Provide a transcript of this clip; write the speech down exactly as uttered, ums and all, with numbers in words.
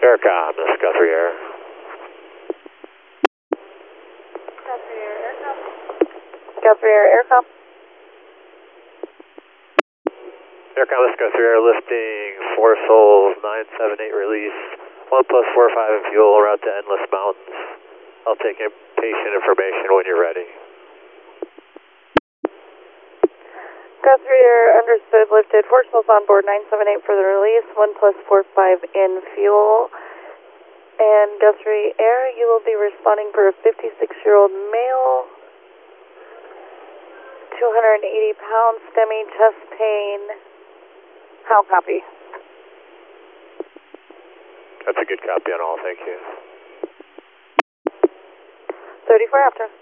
Aircom, this is Guthrie Air. Guthrie Air, Aircom. Guthrie Air, Aircom. Aircom, this is Guthrie Air, lifting four souls, nine seven eight release, one plus four five in fuel, route to Endless Mountains. I'll take in patient information when you're ready. Guthrie Air, understood, lifted, four souls on board, nine seven eight for the release, one plus four five in fuel. And Guthrie Air, you will be responding for a fifty-six-year-old male, two hundred eighty pounds, STEMI, chest pain. How copy? That's a good copy on all, thank you. thirty-four after.